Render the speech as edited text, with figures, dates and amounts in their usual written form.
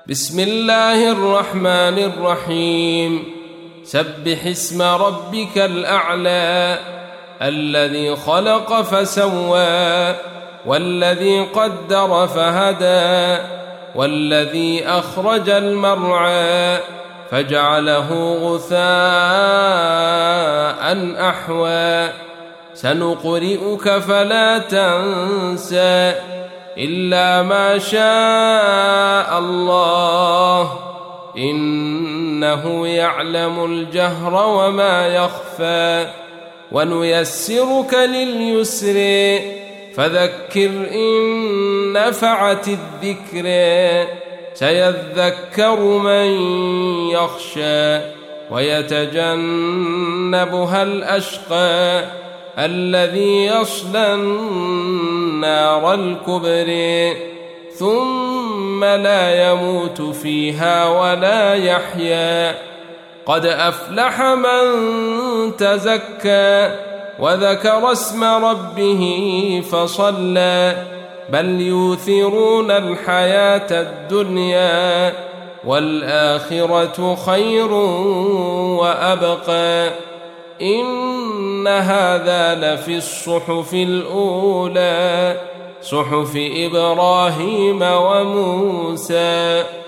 بسم الله الرحمن الرحيم سبح اسم ربك الأعلى الذي خلق فسوى والذي قدر فهدى والذي أخرج المرعى فجعله غثاء أحوى سنقرئك فلا تنسى إلا ما شاء الله إنه يعلم الجهر وما يخفى ونيسرك لليسر فذكر إن نفعت الذكر سيذكر من يخشى ويتجنبها الأشقى الذي يصلى النار الكبرى ثم لا يموت فيها ولا يحيا قد أفلح من تزكى وذكر اسم ربه فصلى بل يؤثرون الحياة الدنيا والآخرة خير وأبقى إن هذا لفي الصحف الأولى صحف إبراهيم وموسى.